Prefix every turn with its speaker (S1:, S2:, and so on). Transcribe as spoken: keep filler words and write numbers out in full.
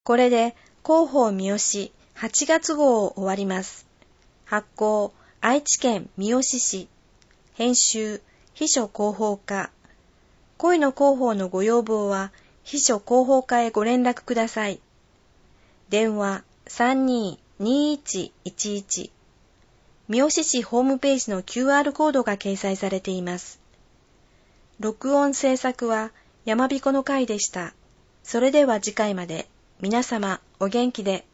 S1: これで広報三好はちがつ号を終わります。発行、愛知県三好市。編集、秘書広報課。恋の広報のご要望は、秘書広報課へご連絡ください。電話 さんにーにーいちいちいち。三好市ホームページの キューアール コードが掲載されています。録音制作は山彦の会でした。それでは次回まで。皆様お元気で。